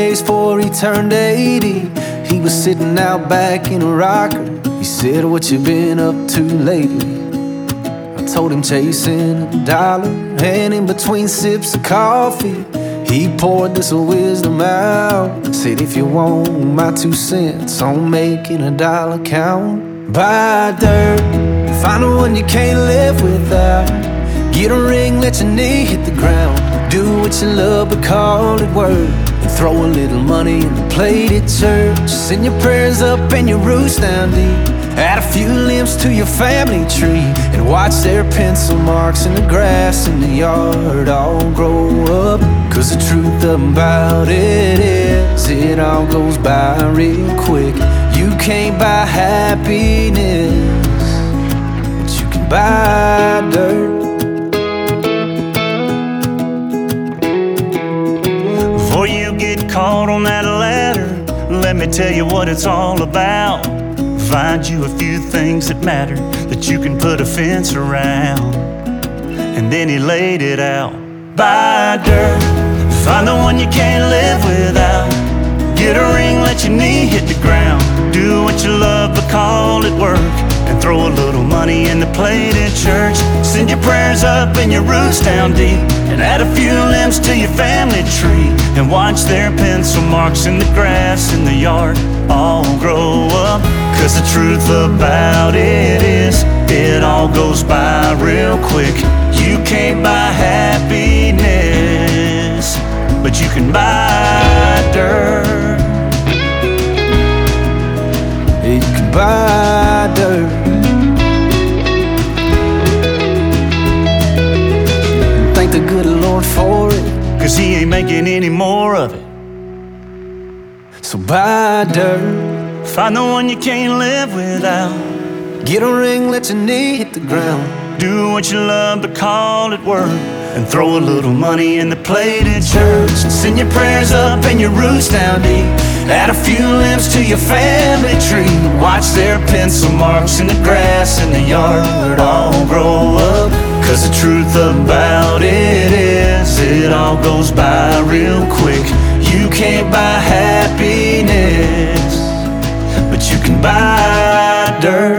days before he turned 80. He was sitting out back in a rocker. He said, "What you been up to lately?" I told him chasing a dollar, and in between sips of coffee he poured this wisdom out. Said, "If you want my 2 cents on making a dollar count, buy dirt, find the one you can't live without. Get a ring, let your knee hit the ground. Do what you love but call it work. And throw a little money in the plate at church. Send your prayers up and your roots down deep. Add a few limbs to your family tree, and watch their pencil marks in the grass in the yard all grow up. 'Cause the truth about it is, it all goes by real quick. You can't buy happiness, but you can buy dirt." Before you get caught on that ladder, let me tell you what it's all about. Find you a few things that matter that you can put a fence around. And then he laid it out. Buy dirt, find the one you can't live without. Get a ring, let your knee hit the ground. Do what you love but call it work. And throw a little money in the plate at church. Send your prayers up and your roots down deep. And add a few limbs to your family tree. And watch their pencil marks in the grass in the yard all grow up. 'Cause the truth about it is, it all goes by real quick. You can't buy happiness, but you can buy dirt. You can buy dirt. Thank the good Lord for it, 'Cause he ain't making any more of it. so buy dirt. Find the one you can't live without. Get a ring, let your knee hit the ground. Do what you love but call it work. And throw a little money in the plate at church. And send your prayers up and your roots down deep. Add a few limbs to your family tree. Watch their pencil marks in the grass in the yard all grow up. 'Cause the truth about it is, it all goes by real quick. You can't buy happiness, but you can buy dirt.